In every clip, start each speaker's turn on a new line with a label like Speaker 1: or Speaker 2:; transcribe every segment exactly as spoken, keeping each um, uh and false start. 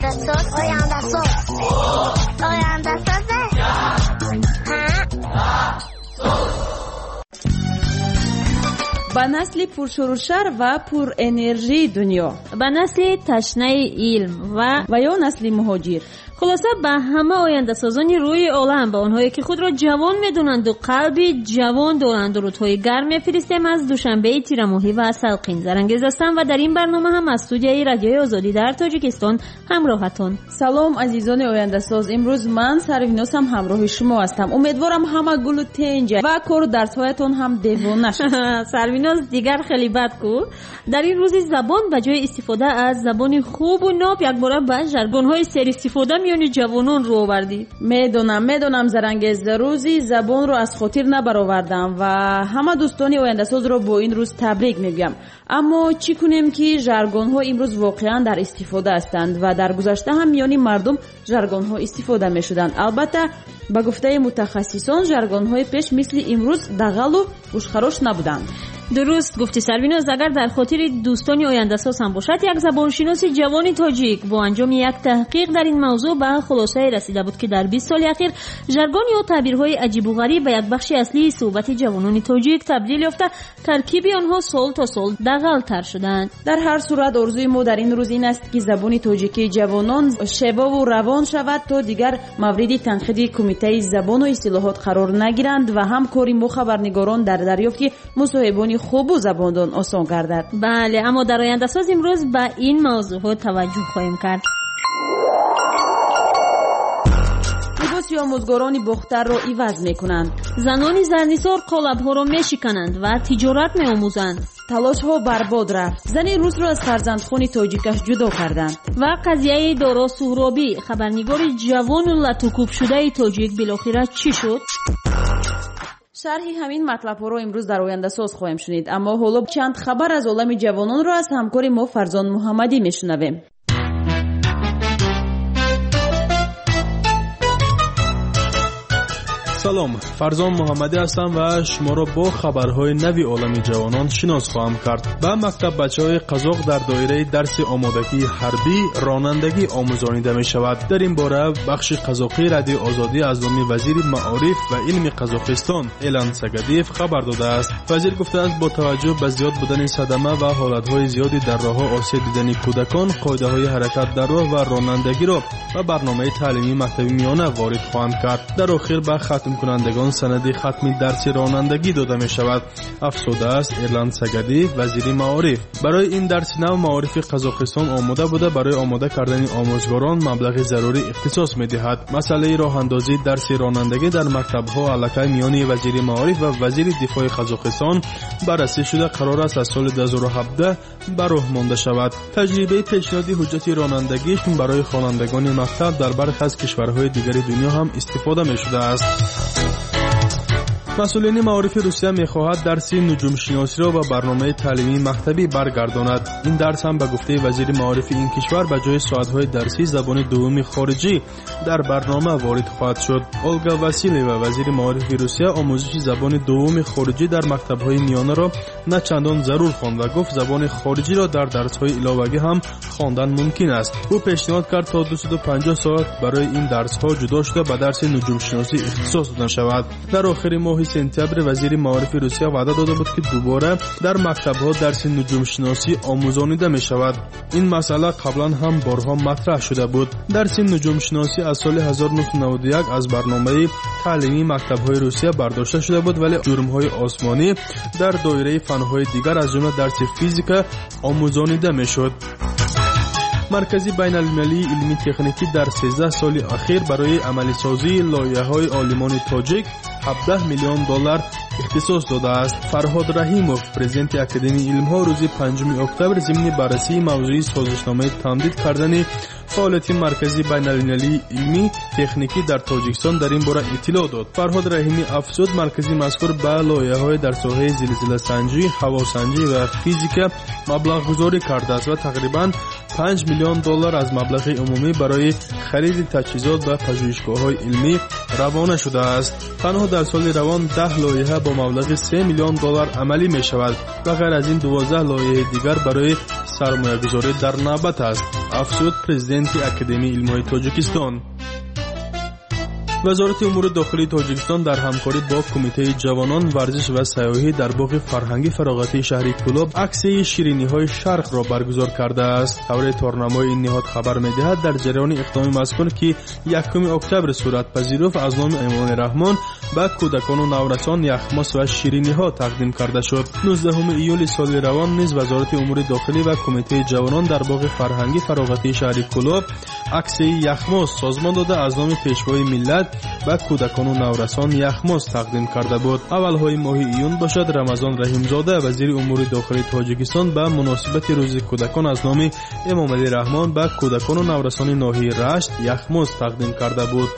Speaker 1: آینده‌ساز آینده‌ساز آینده‌سازه
Speaker 2: با نسل پرشروشر و پر انرژی دنیا،
Speaker 3: با نسل تشنه علم و
Speaker 2: و یا نسل مهاجر.
Speaker 3: خلاصه به همه آینده سازانی روی عالم، به آنهایی که خود را جوان میدونند و قلبی جوان دارند، درودهای گرم میفرستیم از دوشنبه تیر ماهی و سلقین. زرنگیز هستم و در این برنامه هم از استودیوی رادیوی آزادی در تاجیکستان همراهتون.
Speaker 2: سلام عزیزان آینده ساز، امروز من سرویناس هم همراه شما هستم. امیدوارم همه گل و تنج و کار درس‌هایتون هم دیوانه شد.
Speaker 3: سرویناس دیگر خیلی بد کو. در این روز زبان به جای استفاده از زبان خوب و ناب یک بار به ژارگون‌های سر استفاده میونی جوانان رو آوردی.
Speaker 2: میدونم میدونم زرنگیز، روزی زبان رو از خاطر نبرآوردم و همه دوستانی آینده ساز رو با این روز تبریک میگم. اما چی کنیم که ژارگون ها امروز واقعا در استفاده هستند و در گذشته هم میانی مردم ژارگون ها استفاده میشدند. البته با گفته متخصصان ژارگون های پیش مثل امروز دغل و گوشخراش نبودند.
Speaker 3: درست گفتی سرویناز. اگر در خاطر دوستانی آینده ساز هم باشد، یک زبانشناس جوان تاجیک با انجام یک تحقیق در این موضوع به خلاصه رسیده بود که در بیست سال اخیر ژارگون یا تعبیرهای عجیب و غریب به یک بخش اصلی صحبت جوانان تاجیک تبدیل یافته، ترکیب آنها سال تا سال دغل تر شدند.
Speaker 2: در هر صورت آرزوی ما در این روز این است که زبان تاجیکی جوانان شیوا و روان شود تا دیگر مورد تنقید کمیته زبان و اصطلاحات قرار نگیرند و هم کاری ما خبرنگاران در دریافت مصاحبان خوب و زباندان آسان گردد.
Speaker 3: بله، اما در آینده ساز امروز به این موضوع توجه خواهیم کرد.
Speaker 2: لباس یا آموزگاران باختر را عوض میکنند.
Speaker 3: زنان زرنیسار قالب‌ها را میشکنند و تجارت میآموزند.
Speaker 2: تلاش ها برباد رفت. زن روس را از فرزندخوان تاجیکش جدا کردند.
Speaker 3: و قضیه دارا سهرابی، خبرنگار جوان و لطوکوب شده تاجیک، بالاخره چی شد؟
Speaker 2: شرحی همین مطلب ها رو امروز در آینده ساز خواهیم شنید، اما حالا چند خبر از عالم جوانان رو از همکار ما فرزان محمدی میشنویم.
Speaker 4: سلام، فرزان محمدی هستم و شما را با خبرهای نوی عالم جوانان شناس خواهم کرد. به مکتب بچه‌های قزاق در دایره درس آمادگی حربی رانندگی آموزانیده می شود. در این باره بخش قزاقی رادیو آزادی از نام وزیر معارف و علم قزاقستان ایلان سگدیف خبر داده است. وزیر گفته است با توجه به زیاد بودن صدمه و حالتهای زیادی در راه آسیب دیدن کودکان، قاعده‌های حرکت در راه و رانندگی را به برنامه تعلیمی مکتبی میانه وارد خواهند کرد. در آخر به ختم کنندگان سند ختمی درس رانندگی داده می شود. افسوده است ایرلند سگدی وزیر معارف. برای این درس نو معارف قزاقستان آماده بوده برای آماده کردن آموزگاران مبلغ ضروری اختصاص می دهد. مسئله راه اندازی درس رانندگی در مکتب ها علاقه میانی وزیر معارف و وزیر دفاع قزاقستان بررسی شده قرار است از سال دو هزار و هفده به راه مانده شود. تجربه پیشنهادی حجت رانندگی برای خوانندگان مکتب در برخی از کشورهای دیگر دنیا هم استفاده می شده است. مسئولین معارف روسیه می‌خواهد درس نجوم شناسی را به برنامه تعلیمی مکتبی برگرداند. این درس هم به گفته وزیر معارف این کشور به جای ساعت‌های درسی زبان دوم خارجی در برنامه وارد خواهد شد. اولگا واسیلیوا وزیر معارف روسیه آموزش زبان دوم خارجی در مکتب‌های میانه را نه چندان ضرور خواند و گفت زبان خارجی را در درس‌های علاوه‌ای هم خواندن ممکن است. او پیشنهاد کرد تا دویست و پنجاه ساعت برای این درس‌ها جدا شده به درس نجوم شناسی اختصاص داده شود. در آخر ماه سپتامبر وزیر معارف روسیه وعده داده بود که دوباره در مکتب‌ها درس نجوم شناسی آموزانیده می شود. این مسئله قبلا هم بارها مطرح شده بود. درس نجوم شناسی از سال هزار و نهصد و نود و یک از برنامه تعلیمی مکتب‌های روسیه برداشته شده بود، ولی جرم‌های آسمانی در دایره فن‌های دیگر از جمله درس فیزیک آموزانیده می‌شد. مرکزی بین المللی علمی تکنیکی در سیزده سال اخیر برای عملی سازی لایحه‌های عالمان تاجیک هفده میلیون دلار اختصاص داده است. فرهاد رحیموف پرزیدنت اکادمی علم‌ها روز پنجم اکتبر ضمن بررسی موضوع سازشنامه تمدید کردن فعالیت مرکزی بین المللی علمی تکنیکی در تاجیکستان در این باره اطلاع داد. فرهاد رحیمی افزود مرکزی مذکور به لایحه‌های در ساحه زلزله سنجی، هواسنجی و فیزیک مبلغ گذاری کرده است و تقریباً پنج میلیون دلار از مبلغ عمومی برای خرید تجهیزات و پژوهشگاه‌های علمی روانه شده است. تنها در سال روان ده لایحه با مبلغ سه میلیون دلار عملی می شود و غیر از این دوازده لایحه دیگر برای سرمایه‌گذاری در نوبت است، افزود پرزیدنت اکادمی علم‌های تاجیکستان. وزارت امور داخلی تاجیکستان در همکاری با کمیته جوانان ورزش و سیاحی در باغ فرهنگی فراغتی شهری کلوب عکسی شیرینی‌های شرق را برگزار کرده است. خبر تارنمای این نهاد خبر می‌دهد در جریان اقدام مذکور که یکم اکتبر صورت پذیرفت از نام امان رحمان به کودکان و نورسان یخماس و شیرینی‌ها تقدیم کرده شد. نوزدهم ایول سال روان نیز وزارت امور داخلی و کمیته جوانان در باغ فرهنگی فراغتی شهری کلوب عکسی یخماس سازمان داده از نام پیشوای ملت به کودکان و نورسان یخماس تقدیم کرده بود. اولهای ماه ایون باشد رمضان رحیمزاده وزیر امور داخلی تاجیکستان به مناسبت روز کودکان از نام امام علی رحمان به کودکان و نورسان ناحیه رشت یخماس تقدیم کرده بود.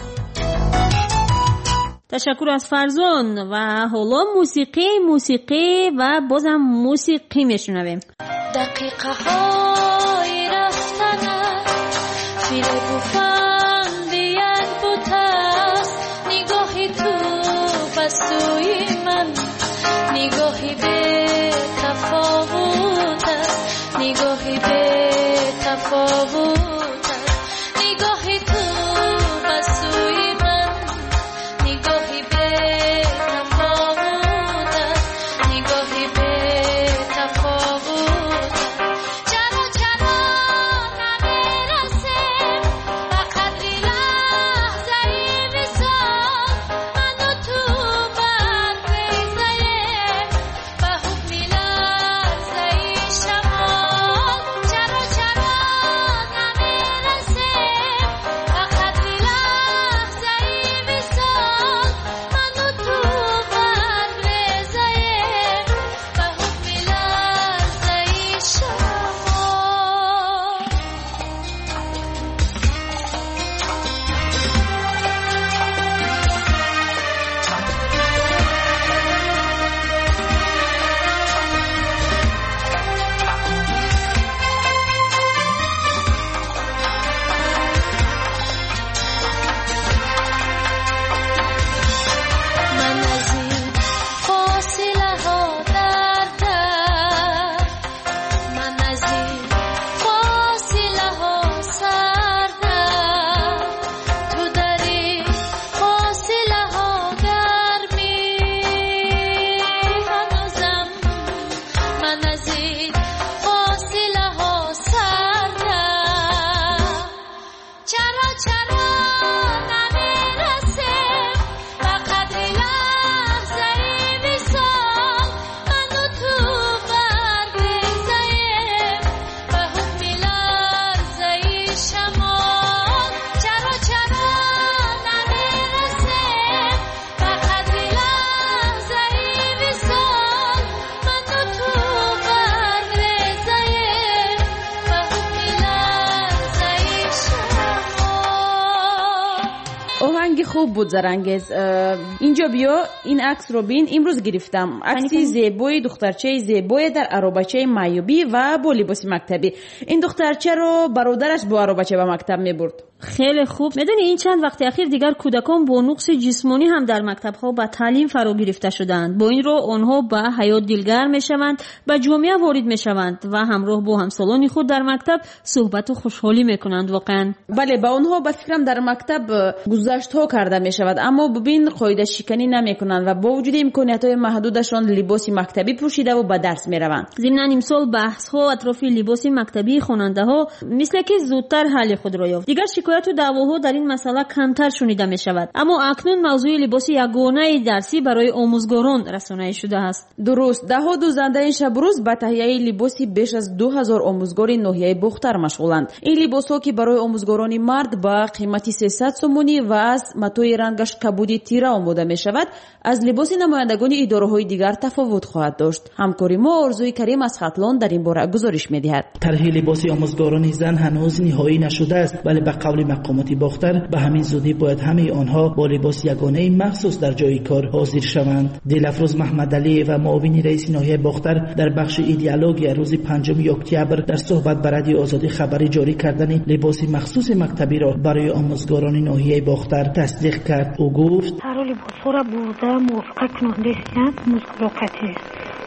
Speaker 3: تشکر از فرزان. و حالا موسیقی موسیقی و بازم موسیقی میشنویم.
Speaker 1: دقیقه های رفتن فیل بوفند یک بوتست نگاهی تو بسوی من نگاهی به تفاوت است نگاهی به تفاوت نگاهی تو بسوی من نگاهی به تفاوت است نگاهی به تفاوت چرا چرا نمیرسه به قدری لحظه ای وصال من و تو بر بیزه به حکمی لحظه ای شمال چرا چرا نمیرسه به قدری لحظه ای وصال من و تو بر بیزه به حکمی لحظه ای شمال من از این فاصله ها در در من از این فاصله ها سر در تو در این فاصله ها گرمی هنوزم من از این فاصله ها سر در چرا چرا نمیرسه به قدری لحظه ای وصال من و تو بر بیزه به حکمی لحظه ای شمال چرا چرا نمیرسه به قدری لحظه ای وصال من و تو بر بیزه به حکمی لحظه ای شمال.
Speaker 2: آهنگ خوب بود زرنگز. اه، اینجا بیا این عکس رو بین. امروز گرفتم عکسی زیبای دخترچه زیبای در عروبچه معیوبی و با لباس مکتبی. این دخترچه رو برادرش با عروبچه به مکتب میبرد.
Speaker 3: خیلی خوب. میدونی این چند وقت اخیر دیگر کودکان با نقص جسمانی هم در مکتب‌ها به تعلیم فرا گرفته شدند. با این رو آنها به حیات دلگرم میشوند، به جامعه وارد میشوند و همراه با همسالان خود در مکتب صحبت و خوشحالی میکنند. واقعا
Speaker 2: بله، با اونها به فکرم در مکتب گذشت ها کرده می شود، اما ببین قاعده شکنی نمی کنند و با وجود امکانیت های محدودشان لباس مکتبی پوشیده و به درس می روند.
Speaker 3: ضمن امسال بحث ها اطراف لباس مکتبی خواننده ها مثل که زودتر حل خود را یافت. دیگر شکایت و دعواها در این مسئله کمتر شنیده می شود، اما اکنون موضوع لباس یگانه درسی برای آموزگاران رسانه‌ای شده است.
Speaker 2: درست، ده ها دوزنده این شب روز به تهیه لباسی بیش از دو هزار آموزگار ناحیه بختر مشغولند. این لباس ها که برای آموزگاران مرد با قیمت سیصد سومونی و از متوی رنگش کبودی تیره آماده می شود، از لباس نمایندگان اداره های دیگر تفاوت خواهد داشت. همکاری ما آرزوی کریم از خطلان در این باره گزارش می دهد.
Speaker 5: طرح لباس آموزگاران زن هنوز نهایی نشده است، ولی به قول مقامات باختر به همین زودی باید همه آنها با لباس یگانه مخصوص در جای کار حاضر شوند. دلفروز محمد علی و معاون رئیس ناحیه باختر در بخش ایدئولوژی روز پنجم اکتبر در صحبت با رادیو آزادی خبری جاری کردن لباس مخصوص مکتبی را برای آموزگاران ناحیه باختر تصدیق کرد. او گفت:
Speaker 6: طرح لباس‌ها را برده موافقت کننده است موزگلوکتی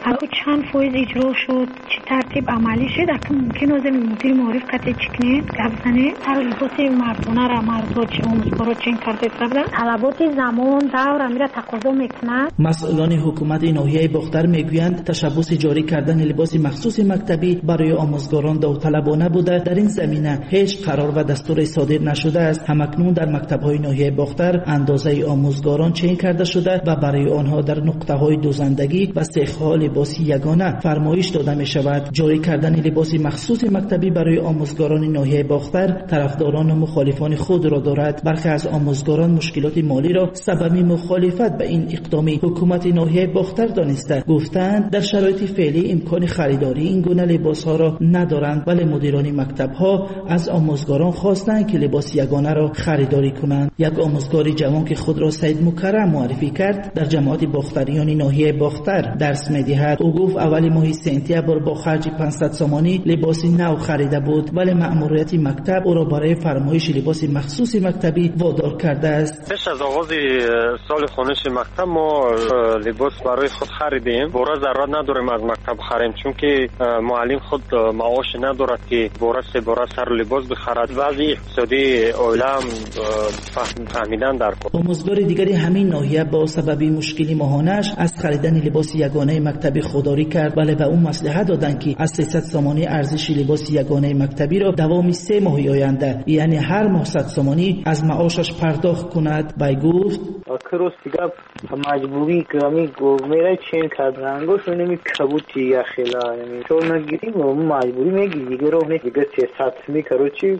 Speaker 6: الان چند فایز اجرا شد، چه ترتیب عملی شد، اگه ممکن از مدیر معارف قطع چکنه گفتنه هر لباس مردانه را مردا چه آموزگارا چین کرده بودن طلبات زمان دور میره تقاضا میکنه.
Speaker 5: مسئولان حکومت ناحیه باختر میگویند تشبث جاری کردن لباس مخصوص مکتبی برای آموزگاران داوطلبانه بوده. در این زمینه هیچ قرار و دستور صادر نشده است. همکنون در مکتب‌های ناحیه باختر اندازه آموزگاران چین کرده شده و برای آنها در نقطه‌های دوزندگی و سیخ‌ها لباس یگانه فرمایش داده می شود. جاری کردن لباس مخصوص مکتبی برای آموزگاران ناحیه باختر طرفداران و مخالفان خود را دارد. برخی از آموزگاران مشکلات مالی را سبب مخالفت به این اقدام حکومت ناحیه باختر دانسته. گفتند در شرایط فعلی امکان خریداری این گونه لباس‌ها را ندارند، ولی مدیران مکتب‌ها از آموزگاران خواستند که لباس یگانه را خریداری کنند. یک آموزگار جوان که خود را سید مکرم معرفی کرد در جماعت باختریان ناحیه باختر درس می‌دهد. او گفت اول ماه سپتامبر با خرج پانصد سامانی لباس نو خریده بود، ولی مأموریت مکتب او را برای فرمایش لباس مخصوص مکتبی وادار کرده است.
Speaker 7: پیش از آغاز سال خوانش مکتب ما لباس برای خود خریدیم. بورا ضرورت نداریم از مکتب خریم، چون که معلم خود معاش ندارد که بورا سه بورا سر لباس بخرد. وضع اقتصادی عائله هم فهمیدن در کن.
Speaker 5: آموزگار دیگری همین ناحیه با سبب مشکلی ماهانش از خریدن لباس یگانه مکتبی خودداری کرد، ولی به اون مصلحت دادند که از سیصد سامانی ارزش لباس یگانه مکتبی را دوام سه ماه آینده، یعنی هر ماه صد سامانی از معاشش پرداخت کند. بای گفت
Speaker 8: کروس دیگه مجبوری که همی میره چین کردن گوش نمی کبوتی یا خیلا نمی چون نگیریم مجبوری میگی دیگه رو دیگه سیصد می کرو چی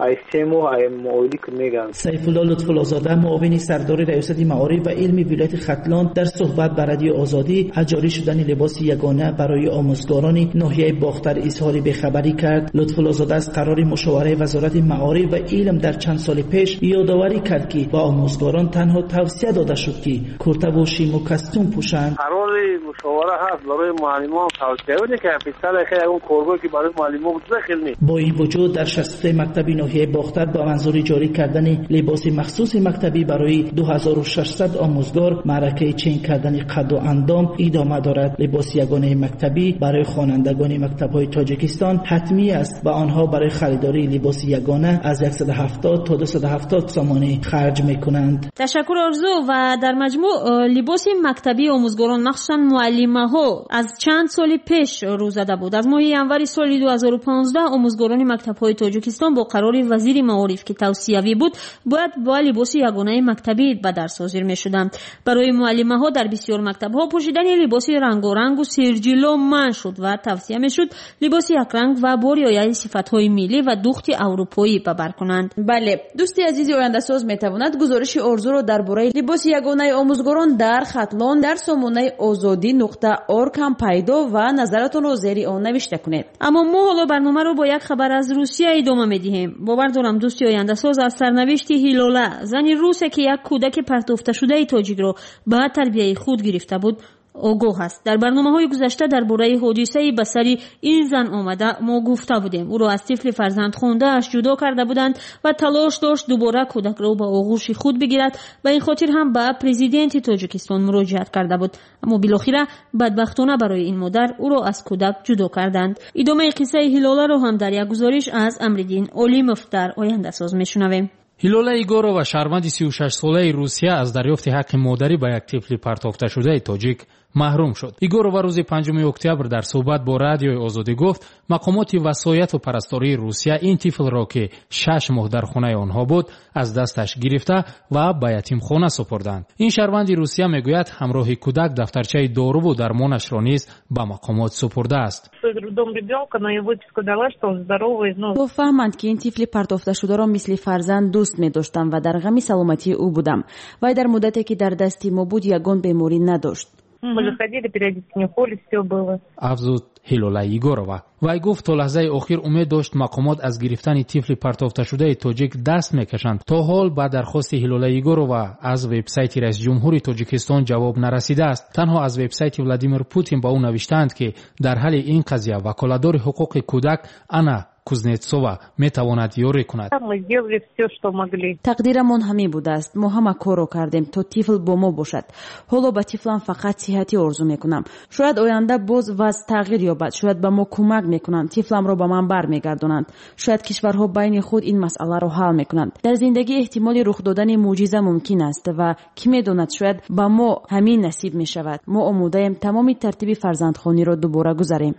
Speaker 5: سیف الله لطف‌الله زاده معاون سردار ریاست معارف و علم ولایت ختلان در صحبت با رادیو آزادی از جاری شدن لباس یگانه برای آموزگاران ناحیه باختر اظهار بی‌خبری کرد. لطف‌الله زاده از قرار مشاوره وزارت معارف و علم در چند سال پیش یادآوری کرد که با آموزگاران تنها توصیه داده شد که کرته و شیم و کاستوم پوشند.
Speaker 9: قرار مشاوره هست برای معلمان توصیه بده که فیصله خیلی اون کارگاهی که برای معلمان بود خیلی.
Speaker 5: با این وجود در شصت مکتب ناحیه باختر با منظور جاری کردن لباس مخصوص مکتبی برای دو هزار و ششصد آموزگار معرکه چین کردن قد و اندام ادامه دارد. لباس یگانه مکتبی برای خوانندگان مکتب‌های تاجیکستان حتمی است و آنها برای خریداری لباس یگانه از صد و هفتاد تا دویست و هفتاد سامانی خرج می‌کنند.
Speaker 3: تشکر آرزو. و در مجموع لباس مکتبی آموزگاران مخصوصاً معلمه‌ها از چند سال پیش رو زده بود. از ماه ینوری سال دو هزار و پانزده آموزگاران مکتب‌های تاجیکستان با قرار وزیر معارف که توصیوی بود باید با لباس یگانه مکتبی به درس حاضر می‌شدند. برای معلمه‌ها در بسیار مکتب‌ها پوشیدن لباس رنگارنگ و سرجیلو منع شد و توصیه می‌شد لباس یک رنگ و با رعایت صفت‌های ملی و دخت اروپایی به بر کنند.
Speaker 2: بله، دوستی عزیزی آینده ساز می‌تواند گزارش آرزو را درباره لباس یگانه آموزگاران در ختلان در سامانه آزادی نقطه ارگ هم پیدا و نظرتون را زیر آن نوشته کنید.
Speaker 3: اما ما حالا برنامه رو با یک خبر از روسیه ادامه می‌دهیم. باور دارم دوستی آینده ساز از سرنوشت هیلولا، زنی روسه که یک کودک پرتافته شده تاجیک رو به تربیت خود گرفته بود، آگاه است. در برنامه‌های گذشته درباره حادثه به سر این زن آمده ما گفته بودیم. او را از طفل فرزند خونده اش جدا کرده بودند و تلاش داشت دوباره کودک را به آغوش خود بگیرد و این خاطر هم به پرزیدنت تاجیکستان مراجعت کرده بود. اما بالاخره بدبختانه برای این مادر او را از کودک جدا کردند. ادامه قصه هیلولا را هم در یک گزارش از امردین اولیموف در آینده ساز میشنویم.
Speaker 10: هیلولا ایگورова شهروندی سی و شش ساله روسیه از دریافت حق مادری به یک طفل پرتافته شده تاجیک محروم شد. ایگورова روز پنجم اکتبر در صحبت با رادیو آزادی گفت مقامات وصایت و پرستاری روسیه این طفل را که شش ماه در خانه آنها بود از دستش گرفته و به یتیم خانه سپردند. این شهروندی روسیه میگوید همراه کودک دفترچه دارو و درمانش را نیز به مقامات سپرده است.
Speaker 2: فهمند که این طفل پرتافته شده را مثل فرزند دوست می داشتم و در غم سلامتی او بودم و در مدتی که در دستی ما بود یگان بیماری نداشت.
Speaker 10: افزود هیلولا ایگورова. وی گفت تا لحظه آخر امید داشت مقامات از گرفتن طفل پرتافته شده تاجیک دست میکشند. تا حال با درخواست هیلولا ایگورova از وبسایت رئیس جمهوری تاجیکستان جواب نرسیده است. تنها از وبسایت ولادیمیر پوتین با او نوشتند که در حال این قضیه وکالتدار حقوق کودک انا Кузнецова метавонад ёрӣ кунад.
Speaker 2: тақдирамон ҳамин будааст. мо ҳама корро кардем то тифл бо мо бошад. ҳоло ба тифлам фақат сиҳатӣ орзу мекунам. шояд оянда боз вазъ тағйир ёбад. шояд ба мо кӯмак мекунанд, тифламро ба ман бармегардонанд. шояд кишварҳо байни худ ин масъаларо ҳал мекунанд. дар зиндагӣ эҳтимоли рух додани мӯъҷиза мумкин аст ва кӣ медонад, шояд ба мо ҳамин насиб мешавад. мо омодаем тамоми тартиби фарзандхониро дубора гузарем.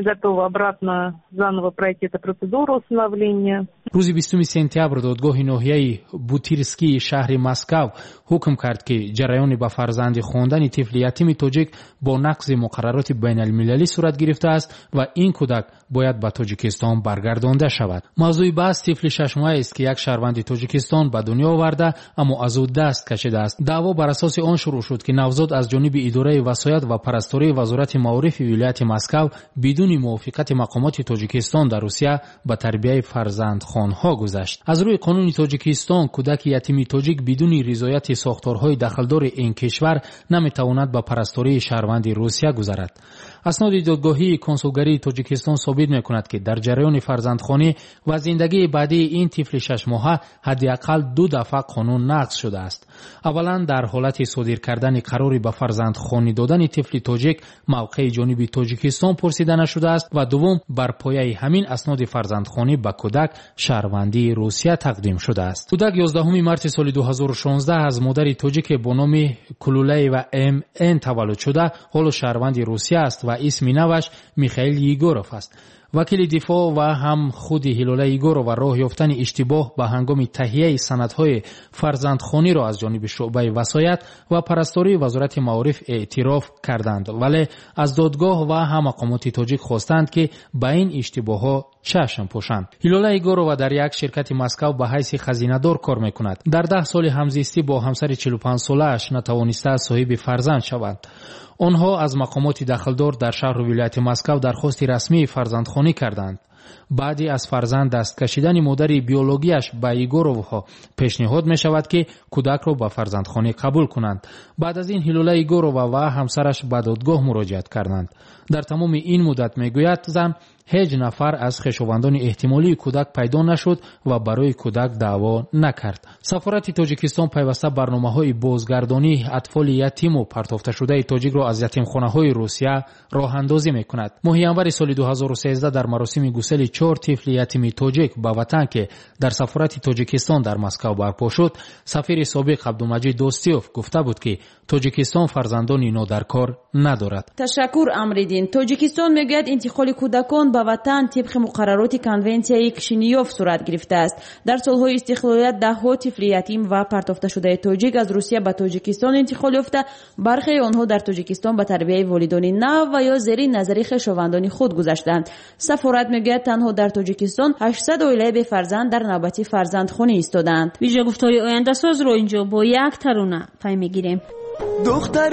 Speaker 10: рӯзи бистуми сентябр додгоҳи ноҳияи Бутирскии шаҳри Москав ҳукм кард, ки ҷараёни ба фарзанди хондани тифли ятими тоҷик бо нақзи муқаррароти байналмилалӣ сурат гирифтааст ва ин кӯдак бояд ба Тоҷикистон баргардонда шавад. мавзӯи баҳс тифли шашмоҳаест, ки як шаҳрванди Тоҷикистон ба дунё оварда, аммо аз ӯ даст кашидааст. даъво бар асоси он шурӯъ шуд, ки навзод аз ҷониби идораи васоят ва парастории вазорати маорифи вилояти Москав бидуни мувофиқати мақомоти Тоҷикистон дар Русия ба тарбияи фарзандхонҳо гузашт. аз рӯи қонуни Тоҷикистон кӯдаки ятими тоҷик бидуни ризояти сохторҳои дахлдори ин кишвар наметавонад ба парастории шаҳрванди Русия гузарад. асноди додгоҳии консулгарии Тоҷикистон собит мекунад, ки дар ҷараёни фарзандхонӣ ва зиндагии баъдии ин тифли шашмоҳа ҳадди ақал ду дафъа қонун нақз шудааст. аввалан дар ҳолати содир кардани қарори ба фарзандхонӣ додани тифли тоҷик мавқеи ҷониби Тоҷикистон пурсида нашудааст ва дуввум бар пояи ҳамин асноди фарзандхонӣ ба кӯдак шаҳрвандии Русия тақдим шудааст. кӯдак ёздаҳуми марти соли ду ҳазору шонздаҳ аз модари тоҷике бо номи Кулулаева эм эн таваллуд шуда, ҳоло шаҳрванди Русия аст ва исми наваш Михаил Егоров аст. вакили дифоъ ва ҳам худи Ҳилола Егорова роҳ ёфтани иштибоҳ ба ҳангоми таҳияи санадҳои фарзандхониро аз ҷониби шуъбаи васоят ва парастории вазорати маориф эътироф карданд, вале аз додгоҳ ва ҳам мақомоти тоҷик хостанд, ки ба ин иштибоҳҳо чашм пӯшанд. Ҳилола Егорова дар як ширкати Москав ба ҳайси хазинадор кор мекунад. дар даҳ соли ҳамзистӣ бо ҳамсари чилу панҷ солааш натавонистааст соҳиби фарзанд шавад. онҳо аз мақомоти дахлдор дар шаҳру вилояти Москав дархости расмии фарзандхонӣ карданд. баъди аз фарзанд даст кашидани модари биологияш ба Егоровҳо пешниҳод мешавад, ки кӯдакро ба фарзандхонӣ қабул кунанд. баъд аз ин Ҳилола Егорова ва ҳамсараш ба додгоҳ муроҷиат карданд. дар тамоми ин муддат, мегӯяд зан, ҳеҷ нафар аз хешовандони эҳтимолии кӯдак пайдо нашуд ва барои кӯдак даъво накард. сафорати Тоҷикистон пайваста барномаҳои бозгардонии атфоли ятиму партофташудаи тоҷикро аз ятимхонаҳои Русия роҳандозӣ мекунад. моҳи январи соли ду ҳазору сездаҳ дар маросими гусели чор тифли ятими тоҷик ба ватан, ки дар сафорати Тоҷикистон дар Москав барпо шуд, сафири собиқ Абдумаҷид Достиёв гуфта буд, ки Тоҷикистон фарзандони нодаркор надорад.
Speaker 2: ташаккур Амридин. Тоҷикистон мегӯяд интиқоли кӯдакон ба ватан тибқи муқаррароти конвенсияи Кишинёв сурат гирифтааст. дар солҳои истиқлолият даҳҳо тифли ятим ва партофташудаи тоҷик аз Русия ба Тоҷикистон интиқол ёфта, бархеи онҳо дар Тоҷикистон ба тарбияи волидони нав ва ё зери назари хешовандони худ гузаштанд. сафорат мегӯяд танҳо дар Тоҷикистон ҳаштсад оилаи бефарзанд дар навбати фарзандхонӣ истодаанд.
Speaker 3: виҷагуфтори ояндасозро инҷо бо як тарона пай мегирем.
Speaker 11: دختر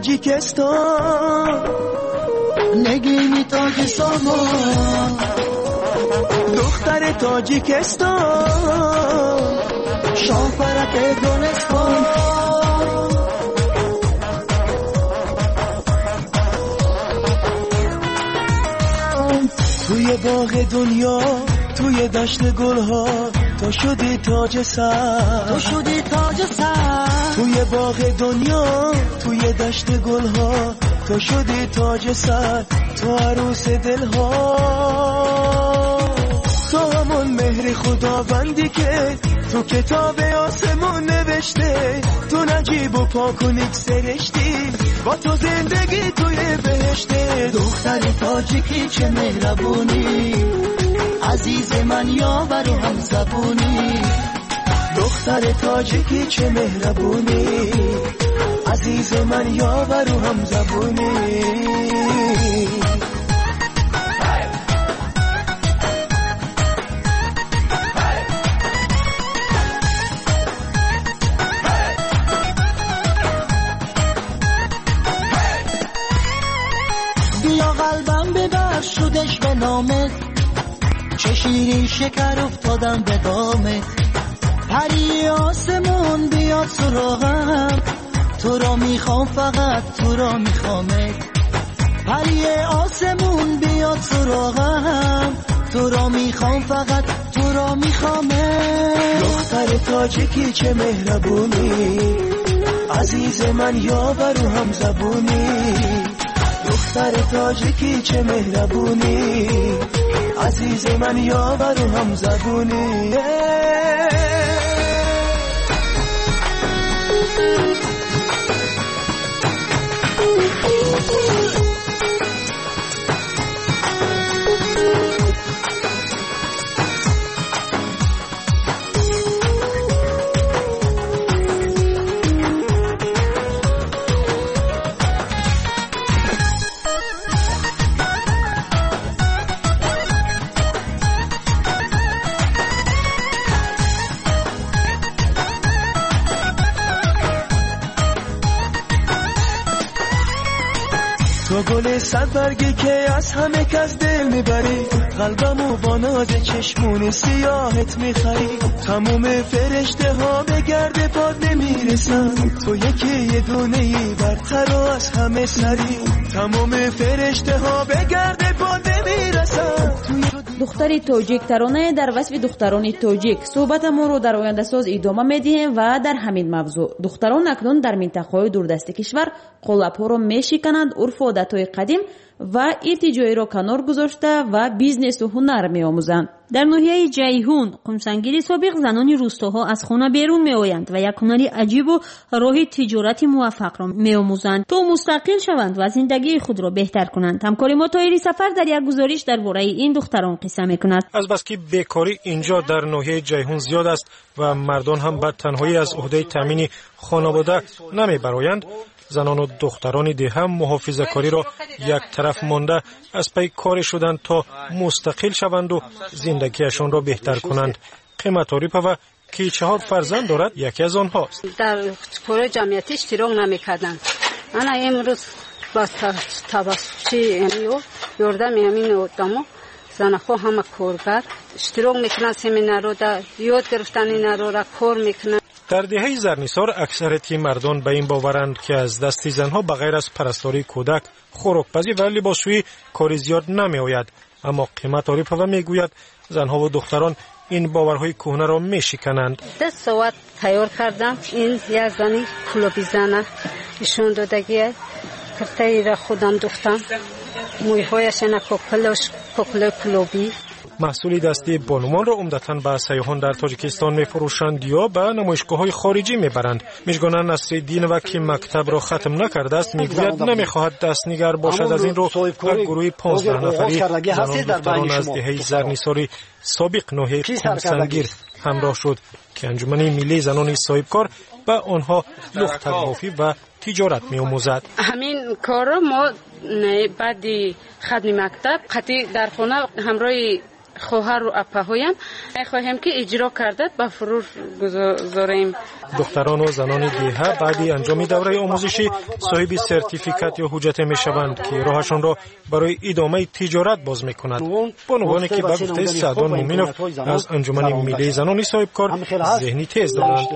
Speaker 11: تاجیکستان نگینی تاجیکستان دختر تاجیکستان شاپرک دونستان توی باغ دنیا توی دشت گلها تو شدی تاج سر تو شدی تاج سر توی باغ دنیا توی دشت گلها تو شدی تاج سر تو عروس دلها تو همون مهر خداوندی که تو کتاب آسمون نوشته تو نجیب و پاک و نیک سرشتی با تو زندگی توی بهشته دختر تاجیکی چه مهربونی عزیز من یاور و هم زبونی دختر تاجیکی چه مهربونی عزیز من یاور و هم زبونی بیا قلبم ببر شدش به نامت چه شیرین شکر افتادم به دامت پری آسمون بیاد سراغم تو را میخوام فقط تو را میخوامت پری آسمون بیاد سراغم تو را میخوام فقط تو را میخوام دختر تاجیکی چه مهربونی عزیز من یاور و هم زبونی دختر تاجیکی چه مهربونی عزیز من یاور و هم زبونی تو گل صد برگی که از همه کس دل میبری قلبمو با ناز چشمون سیاهت میخری تموم فرشته ها به گرد پاد نمیرسن تو یکی یه دونه ای برتر و از همه سری تموم فرشته ها به گرد پاد نمیرسن.
Speaker 2: دختری توجیک ترانه در وصف دختران توجیک صحبتمون رو در آینده ساز ادامه میدیم و در همین موضوع دختران اکنون در منطقه‌های دوردست کشور قلاب‌ها رو میشکنند، عرف و عادت‌های قدیم و ارتجاعی رو کنار گذاشته و بیزنس و هنر می‌آموزند.
Speaker 3: در ناحیه جیهون قمسنگیری سابق زنان روستاها از خانه بیرون میآیند و یک هنری عجیب و راه تجارت موفق را میآموزند تا مستقل شوند و زندگی خود را بهتر کنند. همکار ما طاهری سفر در یک گزارش درباره این دختران قصه میکند.
Speaker 12: از بس که بیکاری اینجا در ناحیه جیهون زیاد است و مردان هم به تنهایی از عهده تامین خانواده نمیبرایند، زنان و دختران دیگه هم محافظه کاری را یک طرف مانده از پی کار شدند تا مستقل شوند و زندگیشان را بهتر کنند. قیمت عارفه که چهار فرزند دارد یکی از آنهاست.
Speaker 13: در کار جمعیتی اشتراک نمی‌کردند. من امروز با توسط یاردم همین آدما زنها همه کارگر اشتراک میکنند، سمینار را یاد گرفتن اینا را کار میکنند.
Speaker 12: در دهه زرنیسار اکثریت مردان به این باورند که از دست زنها بغیر از پرستاری کودک، خوراکپزی و لباسشویی کاری زیاد نمی آید. اما قیمت عارفه میگوید زنها و دختران این باورهای کهنه را میشکنند.
Speaker 13: ده ساعت تیار کردم. این یک زنی کلوبی زنه ایشون دادگیه کرته را خودم دوختم مویهایش نکوکلش کوکل کلوبی.
Speaker 12: محصول دستی بانوان را عمدتاً به سیاحان در تاجیکستان می‌فروشند یا به نمایشگاه‌های خارجی می‌برند. می‌گویند نصرالدین که مکتب را ختم نکرده است می‌گوید نمی‌خواهد دستنگر باشد. از این رو یک گروه پانزده نفری زنان دختران از دهه زرنیساری سابق ناحیه قمسنگیر همراه شد که انجمن ملی زنان صاحبکار به آنها لخت‌بافی و تجارت می‌آموزد.
Speaker 13: همین کار ما بعد خدمت مکتب قطعی در خانه همراه خواهر و اپاهایم می‌خواهیم که اجرا کرده به فروش گذاریم.
Speaker 12: دختران و زنان دیگه بعد انجام دوره آموزشی صاحب سرتیفیکات یا حجت میشوند که راهشان را برای ادامه تجارت باز می‌کند. بانوانی که به گفته سعدان مومنوف از انجمن ملی زنان صاحبکار ذهنی تیز دارند.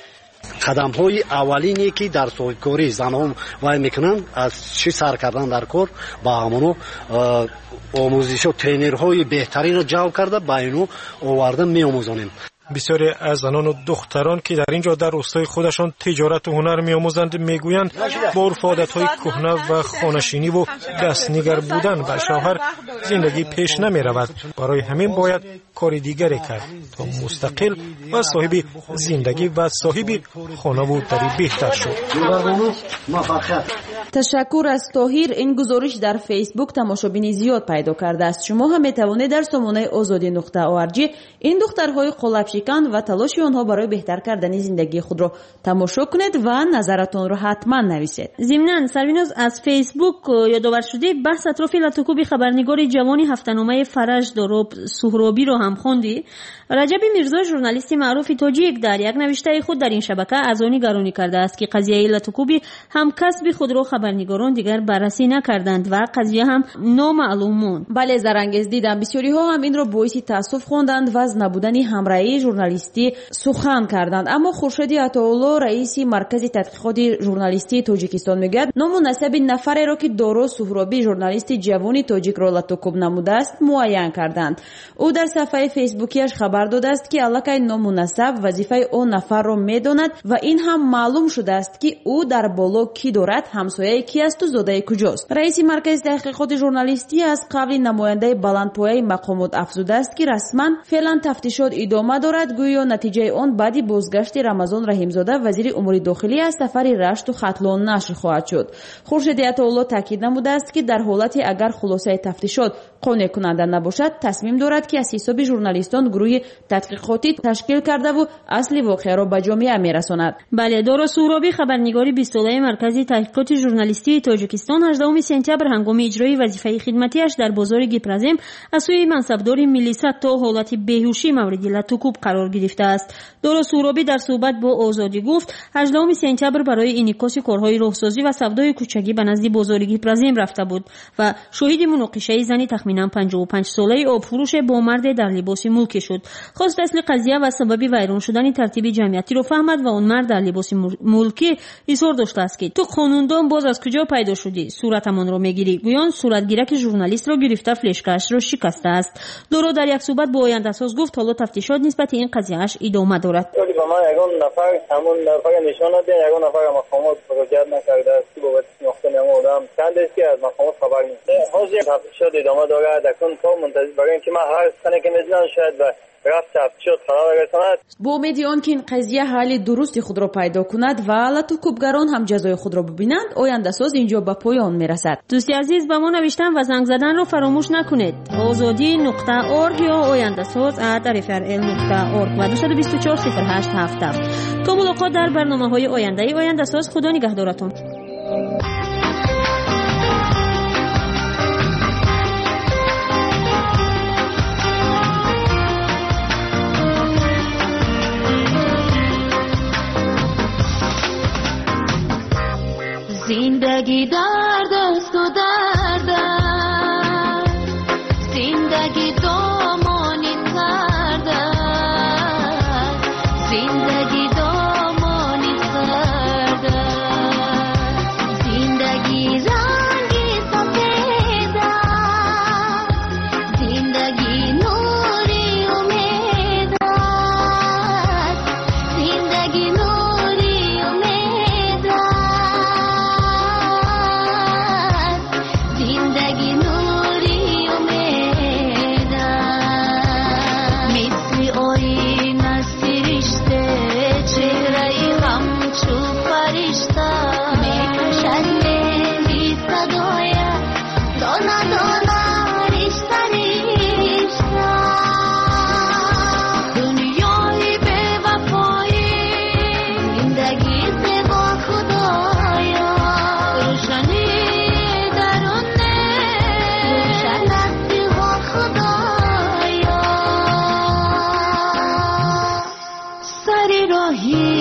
Speaker 14: قدم های اولینی که در صاحبکاری زنان وای میکنند از چی سر کردن در کار با همونو آموزش و ترینرهای بهترین را جلب کرده با اینو آورده می آموزانیم.
Speaker 12: بسیاری از زنان و دختران که در اینجا در روستای خودشان تجارت و هنر می‌آموزند میگویند با عرف و عادت‌های کهنه و خانه‌شینی و دستنگر بودن به شوهر زندگی پیش نمی‌رود. برای همین باید کار دیگری کرد تا مستقل و صاحب زندگی و صاحب خانه و دری بهتر شد.
Speaker 2: تشکر از طاهر. این گزارش در فیسبوک تماشابین زیاد پیدا کرده است. شما هم می‌توانید در سامانه آزادی نقطه او ار جی این دخترهای قلاب شکن و تلاش آنها برای بهتر کردن زندگی خود را تماشا کنید و نظرتون را حتما نویسید.
Speaker 3: ضمناً سرویناز از فیسبوک یادآور شده بحث اطراف لاتوکوبی خبرنگار جوان هفته‌نامه فرج دروب سهرابی را هم خواندی. رجب میرزا ژورنالیست معروف تاجیک در یک نوشته خود در این شبکه از آن نگرانی کرده است که قضیه لاتوکوبی هم کسب خود را خبر خبرنگاران دیگر بررسی نکردند و قضیه هم نامعلوم موند.
Speaker 2: بله زرنگز دیدم بسیاری ها هم این را باعث تاسف خواندند و از نبودن همراهی ژورنالیستی سخن کردند. اما خورشید عطاالله رئیس مرکز تحقیقات ژورنالیستی تاجیکستان میگوید نامناسب نفری را که دارو سهرابی ژورنالیست جوانی تاجیک را لطوکوب نموده است معین کردند. او در صفحه فیسبوکیش خبر داده است که الکی نامناسب وظیفه او نفر را میداند و این هم معلوم شده است که او در بالا کی دارد، همسایه کی است و زاده کجاست. رئیس مرکز تحقیقات ژورنالیستی از قبل نماینده بلندپایه مقامات افزوده است که رسما فعلا تفتیشات ادامه دارد، گویا نتیجه آن بعد بازگشت رمضان رحیمزاده وزیر امور داخلی از سفر رشت و ختلان نشر خواهد شد. خورشید عطاالله تاکید نموده است که در حالت اگر خلاصه تفتیشات قانع کننده نباشد تصمیم دارد که از حساب ژورنالیستان گروه تحقیقاتی تشکیل کرده و اصل واقعه را به جامعه میرساند.
Speaker 3: بله دارا سهرابی خبرنگاری بیست ساله مرکز تحقیقات ژورنالیستی تاجیکستان هجدهم سپتامبر هنگام اجرای وظیفه خدمتیش در بازار گیپرزم از سوی منصبدار ملیسا تا حالت بیهوشی مورد لطوکوب قرار گرفته است. دارا سهرابی در صحبت با آزادی گفت هجدهم سپتامبر برای انعکاس کارهای راهسازی و سودای کوچکی به نزد بازار گیپرزم رفته بود و شاهد مناقشه زنی تخمینا پنجاه و پنج ساله آبفروش با مرد در لباس ملکی شد. خواست اصل قضیه و سبب ویران شدن ترتیب جمعیتی را فهمد و اون مرد در لباس ملکی اصرار داشته است که تو قانوندان باز از کجا پیدا شدی؟ صورتمان را میگیری؟ گویان صورتگیرک ژورنالیست را گرفته فلشکش را شکسته است. دورو در یک صحبت با آینده ساز گفت حالا تفتیشات نسبت این قضیهش ادامه دارد.
Speaker 15: ولی با ما یگان نفر همون نفر نشان داد، یگان نفر مقامات مراجعه نکرده است که بابت شناختن این آدم چند است که از مقامات خبر نیست. حاضر تفتیشات ادامه دارد. اکنون تا منتظر برای اینکه ما هر سنه که می‌دونن شاید و رفت تفتیشات قرار برساند.
Speaker 2: با امید آن که این قضیه حل درستی خود را پیدا کند و لطوکوبگران هم جزای خود را ببینند، آینده ساز اینجا به پایان میرسد.
Speaker 3: دوستی عزیز به ما نوشتن و زنگ زدن رو فراموش نکنید. آزادی نقطه اورگ یا آینده ساز ات ار اف ار ال نقطه اورگ و دو دو چهار صفر هشت هفت هفت. تا ملاقات در برنامه‌های آینده آینده ساز. خدا نگهدارتون.
Speaker 1: زندگی درد است و درد است، زندگی دامانی سرد است، زندگی دامانی سرد است، زندگی رنگی سفید است، زندگی نوری امید است، زندگی نوری امید است، زندگی نوری امید است. مثل آینه است فرشته، چهره همچو فرشته، میکشد مهری صدایت، دانه دانه رشته رشته. دنیای بی وفایی، زندگی زیبا خدایا، روشنی درونه، روشن است دلها خدایا. سر راهی